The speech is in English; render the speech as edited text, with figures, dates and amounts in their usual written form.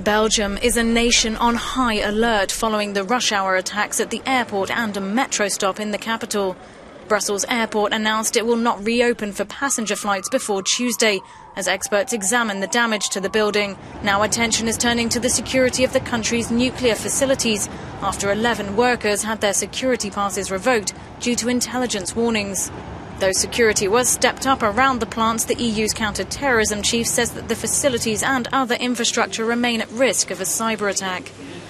Belgium is a nation on high alert following the rush hour attacks at the airport and a metro stop in the capital. Brussels Airport announced it will not reopen for passenger flights before Tuesday, as experts examine the damage to the building. Now attention is turning to the security of the country's nuclear facilities after 11 workers had their security passes revoked due to intelligence warnings. Though security was stepped up around the plants, the EU's counter-terrorism chief says that the facilities and other infrastructure remain at risk of a cyber attack.